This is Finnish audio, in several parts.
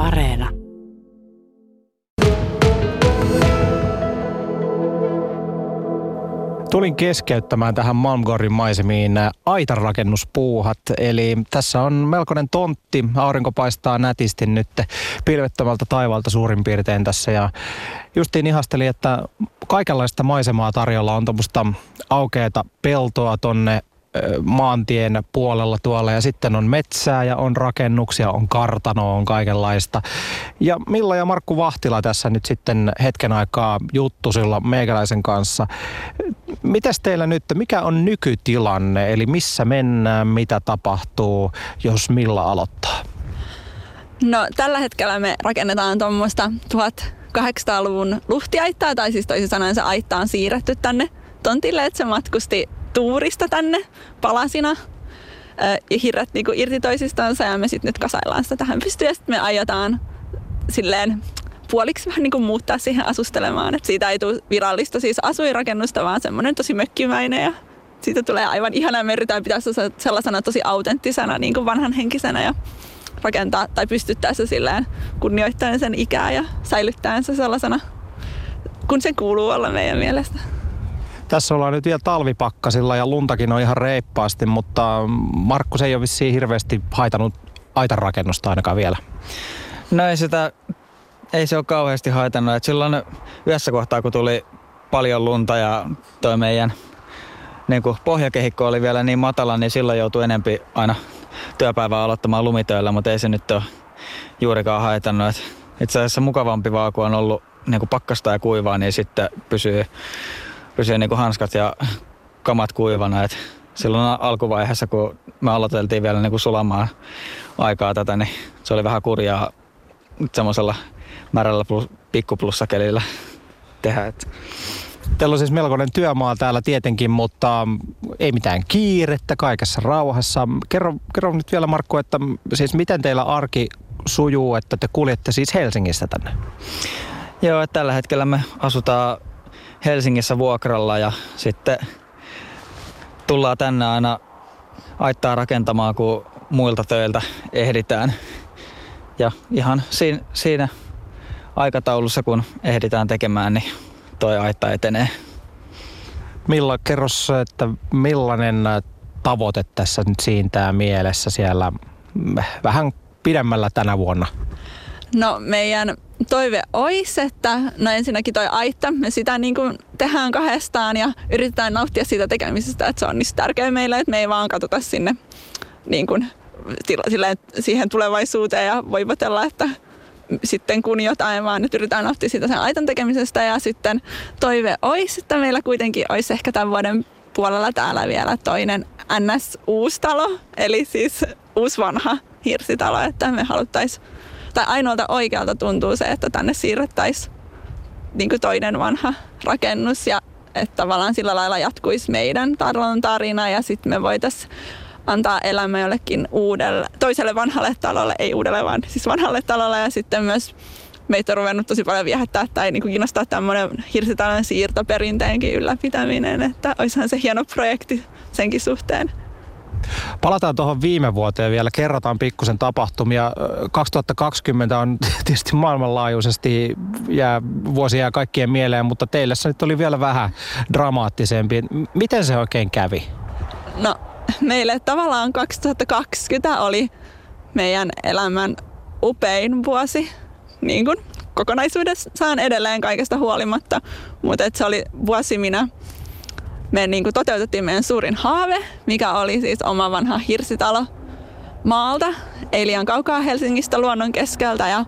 Areena. Tulin keskeyttämään tähän Malmgårdin maisemiin aitanrakennuspuuhat. Eli tässä on melkoinen tontti. Aurinko paistaa nätisti nyt pilvettömältä taivaalta suurin piirtein tässä. Ja justiin ihastelin, että kaikenlaista maisemaa tarjolla on tuommoista aukeata peltoa tonne maantien puolella tuolla ja sitten on metsää ja on rakennuksia, on kartanoa, on kaikenlaista. Ja Milla ja Markku Vahtila tässä nyt sitten hetken aikaa juttusilla meikäläisen kanssa. Mitäs teillä nyt, mikä on nykytilanne, eli missä mennään, mitä tapahtuu, jos Milla aloittaa? No tällä hetkellä me rakennetaan tuommoista 1800-luvun luhtiaittaa, tai siis toisin sanoen se aitta on siirretty tänne tontille, että se matkusti tuurista tänne palasina ja hirret niinku irti toisistansa ja me sitten nyt kasaillaan sitä tähän pystyyn ja sitten me aiotaan silleen puoliksi vähän niinku muuttaa siihen asustelemaan, että siitä ei tule virallista siis asuinrakennusta, vaan semmoinen tosi mökkimäinen ja siitä tulee aivan ihana. Me yritetään pitää sellaisena tosi autenttisena, niinku vanhanhenkisenä ja rakentaa tai pystyttää se silleen kunnioittaen sen ikää ja säilyttäen se sellaisena, kun se kuuluu olla meidän mielestä. Tässä ollaan nyt vielä talvipakkasilla ja luntakin on ihan reippaasti, mutta Markku se ei ole vissiin hirveästi haitannut aitanrakennusta ainakaan vielä. No ei se ole kauheasti haitannut. Et silloin yhdessä kohtaa, kun tuli paljon lunta ja toi meidän niin kuin pohjakehikko oli vielä niin matala, niin silloin joutui enempi aina työpäivää aloittamaan lumitöillä, mutta ei se nyt ole juurikaan haitannut. Et itse asiassa mukavampi vaan, kun on ollut niin kuin pakkasta ja kuivaa, niin sitten pysyy niin kuin hanskat ja kamat kuivana. Et silloin alkuvaiheessa, kun me aloiteltiin vielä niin kuin sulamaan aikaa tätä, niin se oli vähän kurjaa semmoisella märällä pikkuplussakelillä tehdä. Teillä on siis melkoinen työmaa täällä tietenkin, mutta ei mitään kiirettä, kaikessa rauhassa. Kerro nyt vielä Markku, että siis miten teillä arki sujuu, että te kuljette siis Helsingistä tänne? Joo, että tällä hetkellä me asutaan Helsingissä vuokralla ja sitten tullaan tänne aina aittaa rakentamaan, kun muilta töiltä ehditään. Ja ihan siinä aikataulussa, kun ehditään tekemään, niin toi aitta etenee. Milla, kerros, että millainen tavoite tässä nyt siintää mielessä siellä vähän pidemmällä tänä vuonna? No meidän toive olisi, että no ensinnäkin toi aitta, me sitä niin kuin tehdään kahdestaan ja yritetään nauttia siitä tekemisestä, että se on niin tärkeää meille, että me ei vaan katsota sinne niin kuin siihen tulevaisuuteen ja voivotella, että sitten kun jotain, vaan nyt yritetään nauttia siitä sen aitan tekemisestä ja sitten toive olisi, että meillä kuitenkin olisi ehkä tämän vuoden puolella täällä vielä toinen NS-uusi talo, eli siis uusi vanha hirsitalo, että me haluttaisiin, tai ainoalta oikealta tuntuu se, että tänne siirrettäisiin niin kuin toinen vanha rakennus ja että tavallaan sillä lailla jatkuisi meidän talon tarina ja sitten me voitaisiin antaa elämä jollekin toiselle vanhalle talolle, ei uudelle vaan siis vanhalle talolle ja sitten myös meitä on ruvennut tosi paljon viehättää tai niin kuin kiinnostaa tämmöinen hirsitalon siirtoperinteenkin ylläpitäminen, että olisihan se hieno projekti senkin suhteen. Palataan tuohon viime vuoteen vielä, kerrataan pikkusen tapahtumia. 2020 on tietysti maailmanlaajuisesti vuosi jää kaikkien mieleen, mutta teille se nyt oli vielä vähän dramaattisempi. Miten se oikein kävi? No meille tavallaan 2020 oli meidän elämän upein vuosi, niin kuin kokonaisuudessaan edelleen kaikesta huolimatta, mutta se oli vuosi, me niin kuin toteutettiin meidän suurin haave, mikä oli siis oma vanha hirsitalo maalta, ei liian kaukaa Helsingistä luonnon keskeltä ja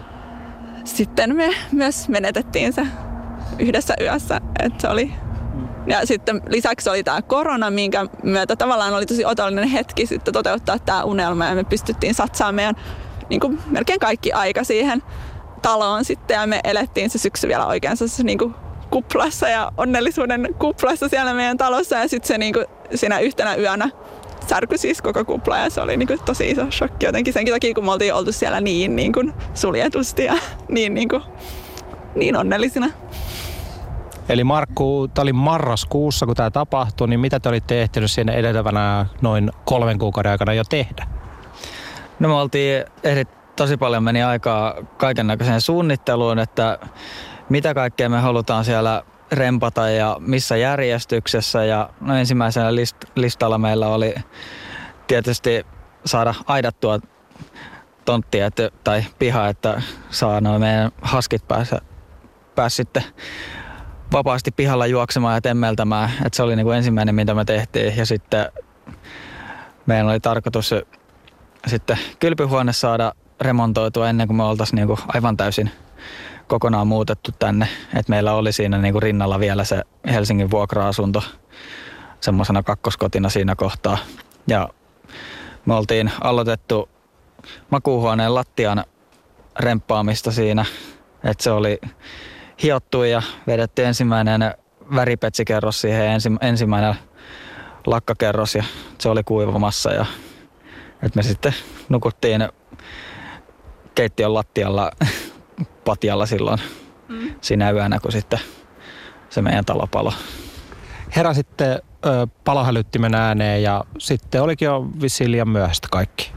sitten me myös menetettiin se yhdessä yössä, että se oli. Ja sitten lisäksi oli tämä korona, minkä myötä tavallaan oli tosi otollinen hetki sitten toteuttaa tämä unelma ja me pystyttiin satsaamaan meidän niin kuin melkein kaikki aika siihen taloon sitten ja me elettiin se syksy vielä oikein niin kuin kuplassa ja onnellisuuden kuplassa siellä meidän talossa ja sitten se niin kuin siinä yhtenä yönä särkyi siis koko kupla ja se oli niin kuin tosi iso shokki jotenkin senkin takia, kun me oltiin oltu siellä niin kuin suljetusti ja niin onnellisina. Eli Markku, tämä oli marraskuussa, kun tämä tapahtui, niin mitä te olitte ehtinyt siinä edeltävänä noin 3 kuukauden aikana jo tehdä? No me oltiin tosi paljon meni aikaa kaiken näköiseen suunnitteluun, että mitä kaikkea me halutaan siellä rempata ja missä järjestyksessä. Ja no ensimmäisenä listalla meillä oli tietysti saada aidattua tonttia tai piha, että saa noin meidän haskit pääs sitten vapaasti pihalla juoksemaan ja temmeltämään. Että se oli niin kuin ensimmäinen, mitä me tehtiin. Ja sitten meidän oli tarkoitus sitten kylpyhuone saada remontoitua ennen kuin me oltaisiin niin kuin aivan täysin kokonaan muutettu tänne. Että meillä oli siinä niin kuin rinnalla vielä se Helsingin vuokra-asunto semmoisena kakkoskotina siinä kohtaa. Ja me oltiin aloitettu makuuhuoneen lattian remppaamista siinä. Että se oli hiottu ja vedetty ensimmäinen väripetsikerros siihen ensimmäinen lakkakerros ja se oli kuivamassa. Ja että me sitten nukuttiin keittiön lattialla patjalla silloin siinä yönä, kun sitten se meidän talo palo. Heräsitte palohälyttimen ääneen ja sitten olikin jo vissiin liian myöhäistä kaikki.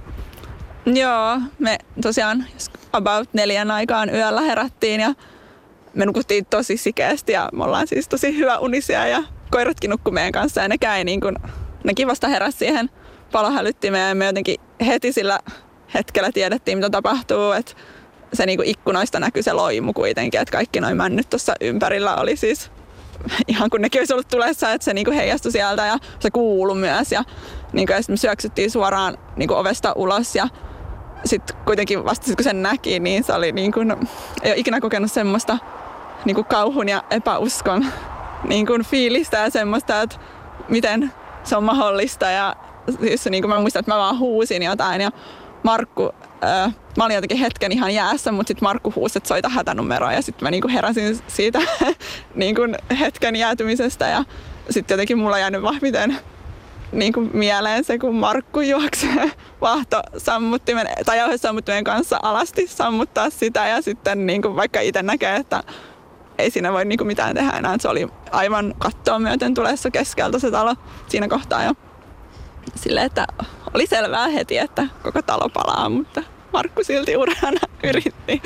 Joo, me tosiaan about 4 aikaan yöllä herättiin ja me nukuttiin tosi sikeästi ja me ollaan siis tosi hyvä unisia ja koiratkin nukkui meidän kanssa ja nekin vasta heräsi siihen palohälyttimeen ja me jotenkin heti sillä hetkellä tiedettiin, mitä tapahtuu, että se niinku ikkunoista näkyi se loimu kuitenkin, että kaikki noin männyt tuossa ympärillä oli siis ihan kun nekin olisi ollut tulessa, että se niinku heijastui sieltä ja se kuului myös ja sitten me syöksyttiin suoraan niinku ovesta ulos ja sitten kuitenkin vasta kun sen näki, niin se oli niinku, ei ole ikinä kokenut semmoista niinku kauhun ja epäuskon niinku fiilistä ja semmoista, että miten se on mahdollista ja siis niinku mä muistan, että mä vaan huusin jotain ja Markku, mä olin jotenkin hetken ihan jäässä, mutta sitten Markku huusi, että soita hätänumeroa ja sitten mä niinku heräsin siitä niinku hetken jäätymisestä ja sitten jotenkin mulla jäänyt vahviten niinku mieleen se, kun Markku juoksee vahtosammuttimen tai jauhesammuttimen kanssa alasti sammuttaa sitä ja sitten niinku vaikka itse näkee, että ei siinä voi niinku mitään tehdä enää, että se oli aivan kattoa myöten tulessa keskeltä se talo siinä kohtaa jo. Silleen, että oli selvää heti, että koko talo palaa, mutta Markku silti urheana yritti.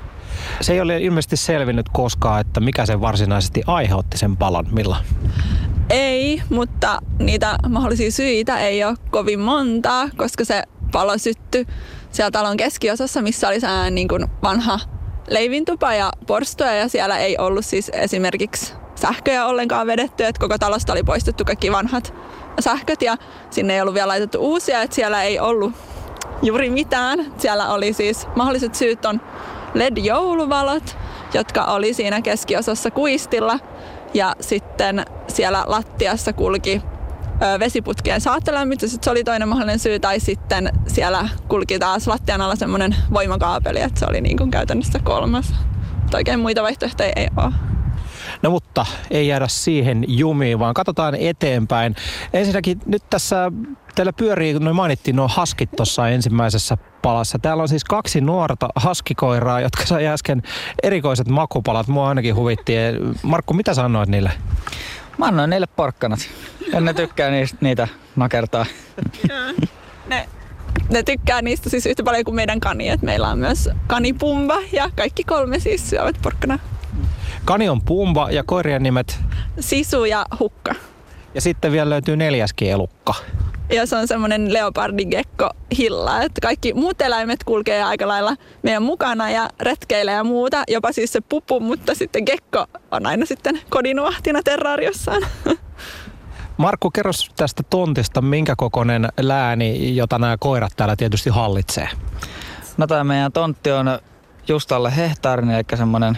Se ei ole ilmeisesti selvinnyt koskaan, että mikä se varsinaisesti aiheutti sen palon, Milla? Ei, mutta niitä mahdollisia syitä ei ole kovin montaa, koska se palo syttyi siellä talon keskiosassa, missä oli sellainen niin kuin vanha leivintupa ja porstoja ja siellä ei ollut siis esimerkiksi sähköjä ollenkaan vedetty, että koko talosta oli poistettu kaikki vanhat sähköt ja sinne ei ollut vielä laitettu uusia, että siellä ei ollut juuri mitään. Siellä oli siis mahdolliset syyt on LED-jouluvalot, jotka oli siinä keskiosassa kuistilla ja sitten siellä lattiassa kulki vesiputkien saattolämmitys, se oli toinen mahdollinen syy, tai sitten siellä kulki taas lattian alla semmoinen voimakaapeli, että se oli niin kuin käytännössä 3. Mutta oikein muita vaihtoehtoja ei ole. No mutta ei jäädä siihen jumiin, vaan katsotaan eteenpäin. Ensinnäkin nyt tässä teillä pyörii, mainittiin nuo haskit tuossa ensimmäisessä palassa. Täällä on siis 2 nuorta haskikoiraa, jotka sai äsken erikoiset makupalat. Mua ainakin huvitti. Markku, mitä sanoit niille? Mä annoin niille porkkanat. En ne tykkää niitä nakertaa. Ne tykkää niistä siis yhtä paljon kuin meidän kani. Et meillä on myös kanipumba ja kaikki 3 siis syövät porkkanaa. Kani on Pumba ja koirien nimet? Sisu ja Hukka. Ja sitten vielä löytyy 4. elukka. Ja se on semmoinen leopardigekko Hilla, että kaikki muut eläimet kulkee aika lailla meidän mukana ja retkeilee ja muuta. Jopa siis se pupu, mutta sitten gekko on aina sitten kodinvahtina terraariossaan. Markku, kerro tästä tontista, minkä kokoinen lääni, jota nämä koirat täällä tietysti hallitsee? No tämä meidän tontti on just alle hehtaarin, eli semmoinen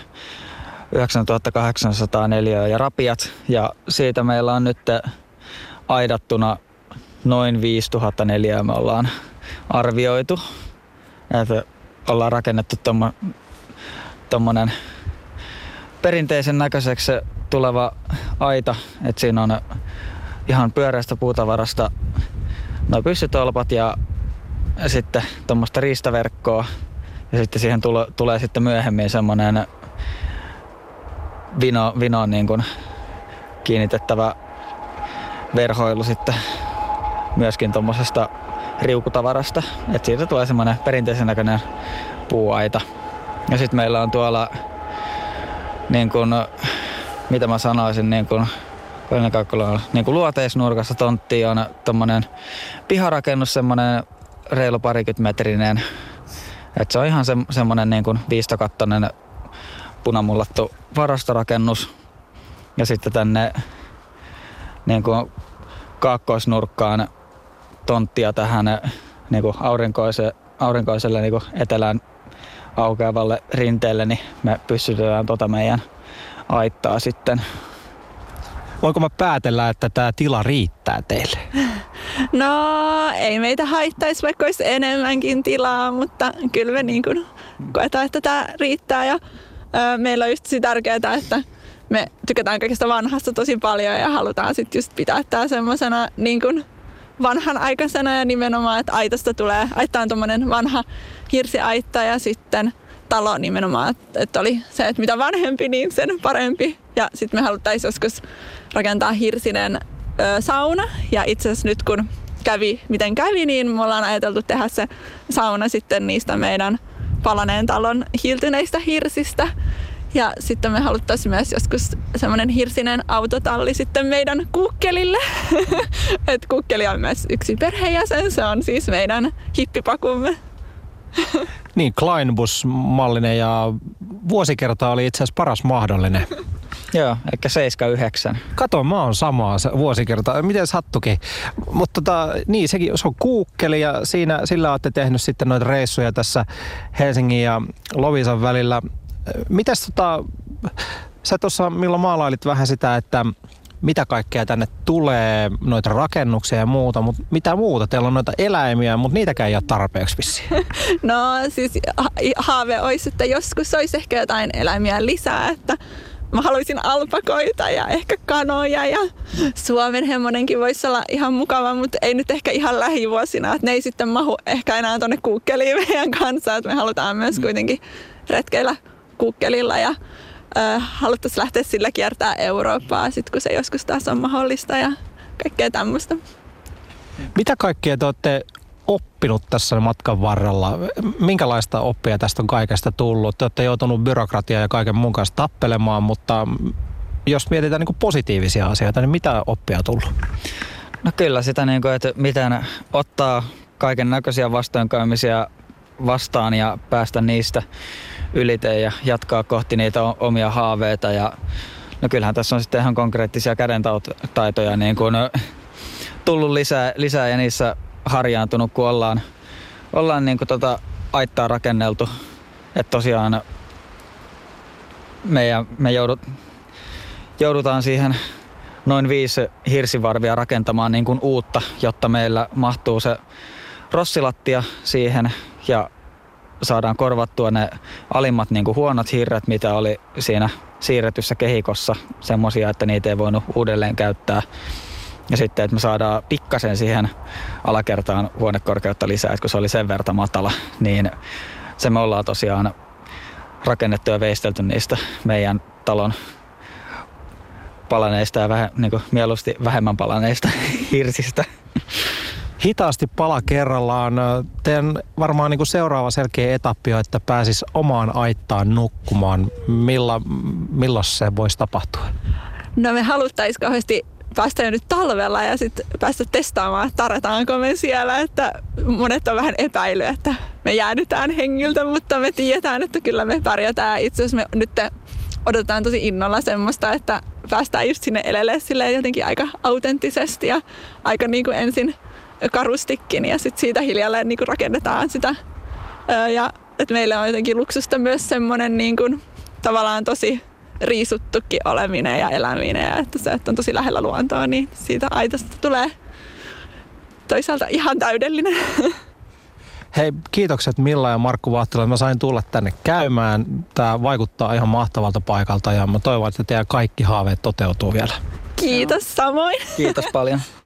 9804 ja rapiat. Ja siitä meillä on nyt aidattuna noin 5004 me ollaan arvioitu. Että ollaan rakennettu tommonen perinteisen näköiseksi tuleva aita. Että siinä on ihan pyöreästä puutavarasta nuo pyssytolpat ja sitten tuommoista riistaverkkoa. Ja sitten siihen tulee sitten myöhemmin semmoinen vinoon niin kuin kiinnitettävä verhoilu sitten myöskin tuommoisesta riukutavarasta. Että siitä tulee semmoinen perinteisen näköinen puuaita. Ja sitten meillä on tuolla, niin kun, mitä mä sanoisin, niin kun luoteisnurkassa tontti on tommonen piharakennus, semmonen reilu 20-metrinen. Et se on ihan semmonen niin kun viistokattoinen punamullattu varastorakennus. Ja sitten tänne niin kun kaakkoisnurkkaan tonttia tähän niin kun aurinkoiselle niin kun etelään aukeavalle rinteelle, niin me pystytetään meidän aittaa sitten. Voinko mä päätellä, että tämä tila riittää teille? No, ei meitä haittaisi, vaikka olisi enemmänkin tilaa, mutta kyllä me niin kuin koetaan, että tämä riittää. Ja meillä on just tärkeää, että me tykätään kaikesta vanhasta tosi paljon ja halutaan sitten just pitää tämä semmoisena niin kuin vanhanaikaisena ja nimenomaan, että aitta on tommonen vanha hirsiaitta ja sitten talo nimenomaan, että oli se, että mitä vanhempi, niin sen parempi. Ja sitten me haluttaisiin joskus rakentaa hirsinen sauna. Ja itse asiassa nyt kun miten kävi, niin me ollaan ajateltu tehdä se sauna sitten niistä meidän palaneen talon hiiltyneistä hirsistä. Ja sitten me haluttaisiin myös joskus semmoinen hirsinen autotalli sitten meidän kukkelille. Et kukkeli on myös yksi perheenjäsen, se on siis meidän hippipakumme. Niin, Kleinbus-mallinen ja vuosikerta oli itse asiassa paras mahdollinen. Joo, eikä 79. Kato, mä oon samaa vuosikertaa. Miten sattukin? Mutta niin, se on kuukkeli ja sillä olette tehnyt sitten noita reissuja tässä Helsingin ja Loviisan välillä. Mitäs sä tuossa milloin maalailit vähän sitä, että mitä kaikkea tänne tulee, noita rakennuksia ja muuta, mutta mitä muuta? Teillä on noita eläimiä, mutta niitäkään ei ole tarpeeksi vissiin. No siis haave olisi, että joskus olisi ehkä jotain eläimiä lisää, että mä haluaisin alpakoita ja ehkä kanoja ja Suomen hemmonenkin voisi olla ihan mukava, mutta ei nyt ehkä ihan lähivuosina, että ne ei sitten mahu ehkä enää tonne kuukkeliin meidän kanssa, että me halutaan myös kuitenkin retkeillä kuukkelilla ja haluttaisiin lähteä sillä kiertää Eurooppaa, sit kun se joskus taas on mahdollista ja kaikkea tämmöistä. Mitä kaikkea te olette oppinut tässä matkan varrella? Minkälaista oppia tästä on kaikesta tullut? Te olette joutunut byrokratiaa ja kaiken muun kanssa tappelemaan, mutta jos mietitään niin kuin positiivisia asioita, niin mitä oppia on tullut? No kyllä sitä, niin kuin, että miten ottaa kaiken näköisiä vastoinkäymisiä vastaan ja päästä niistä ylite ja jatkaa kohti niitä omia haaveita. Ja, no kyllähän tässä on sitten ihan konkreettisia kädentaitoja niin kuin tullut lisää ja niissä harjaantunut, kun ollaan niin kuin aittaa rakenneltu. Että tosiaan me joudutaan siihen noin 5 hirsivarvia rakentamaan niin kuin uutta, jotta meillä mahtuu se rossilattia siihen ja saadaan korvattua ne alimmat niin kuin huonot hirret, mitä oli siinä siirretyssä kehikossa, semmoisia, että niitä ei voinut uudelleen käyttää. Ja sitten, että me saadaan pikkasen siihen alakertaan huonekorkeutta lisää, että kun se oli sen verran matala, niin se me ollaan tosiaan rakennettu ja veistelty niistä meidän talon palaneista ja niin kuin mieluusti vähemmän palaneista hirsistä. Hitaasti pala kerrallaan. Teidän varmaan niin kuin seuraava selkeä etappi on, että pääsis omaan aittaan nukkumaan. Milloin se voisi tapahtua? No me haluttaisiin kauheasti päästä jo nyt talvella ja sitten päästä testaamaan, että tarvitaanko me siellä. Että monet on vähän epäily, että me jäädytään hengiltä, mutta me tiedetään, että kyllä me pärjätään. Itse asiassa me nyt odotetaan tosi innolla semmoista, että päästään just sinne elelle silleen jotenkin aika autenttisesti ja aika niin kuin ensin karustikin ja sitten siitä hiljalleen niin kuin rakennetaan sitä. Ja että meillä on jotenkin luksusta myös semmoinen niin kuin tavallaan tosi riisuttukin oleminen ja eläminen ja että se, että on tosi lähellä luontoa, niin siitä aitasta tulee toisaalta ihan täydellinen. Hei, kiitokset Milla ja Markku Vahtila. Mä sain tulla tänne käymään. Tää vaikuttaa ihan mahtavalta paikalta ja mä toivon, että teidän kaikki haaveet toteutuu vielä. Kiitos samoin. Kiitos paljon.